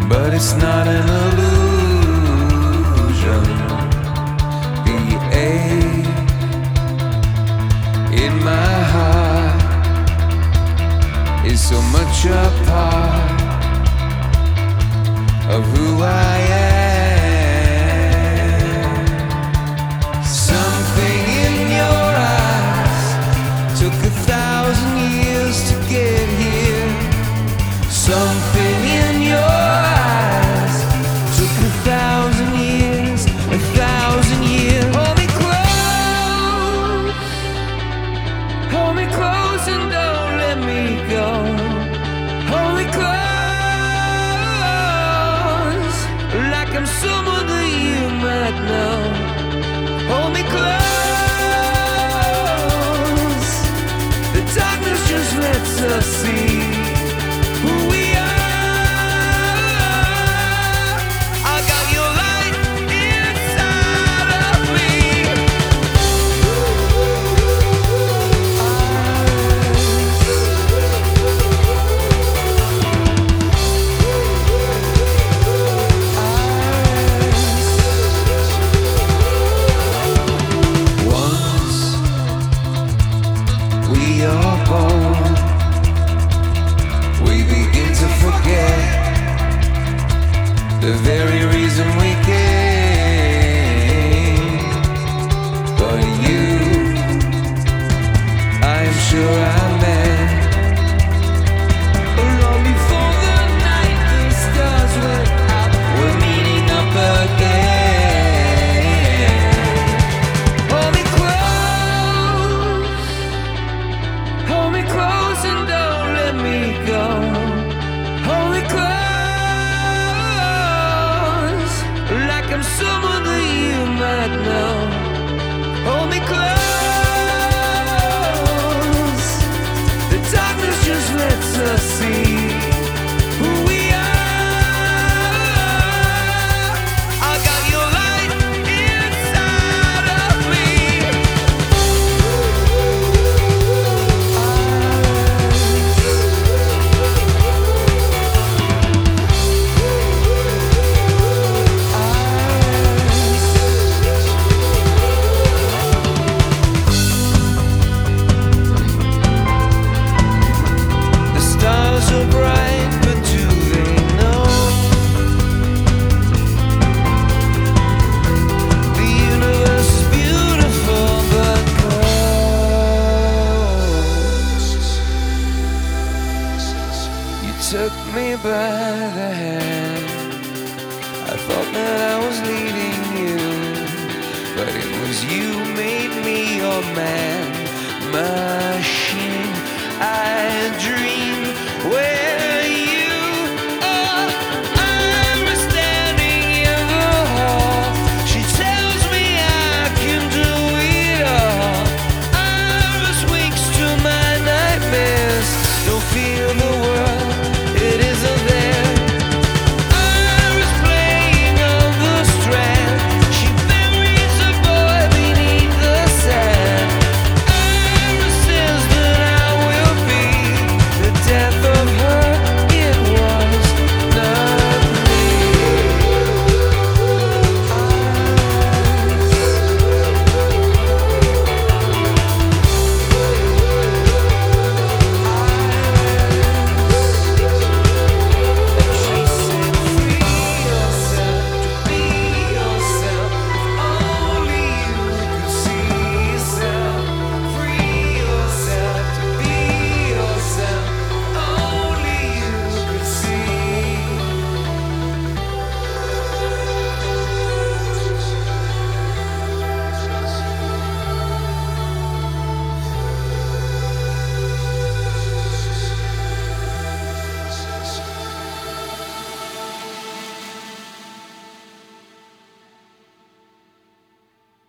but it's not an illusion. The ache in my heart is so much a part of who I am. Something in your eyes took 1,000 years to get here. Something in your eyes took 1,000 years, 1,000 years. Hold me close and don't let me go. Hold me close, like I'm someone that you might know. Hold me close, the darkness just lets us see who we are. I got your light inside of me. Once we are born, we begin to forget the very reason we came. But you, I am sure I met long before the night the stars went out. We're meeting up again. Hold me close and don't let me go. Hold me close, like I'm someone that you might know. Hold me close, the darkness just lets us see who we are. I got your light inside of me. The stars are bright, but do they know the universe is beautiful but cold? You took me by the hand. I thought that I was leading you, but it was you made me your man machine. I dream.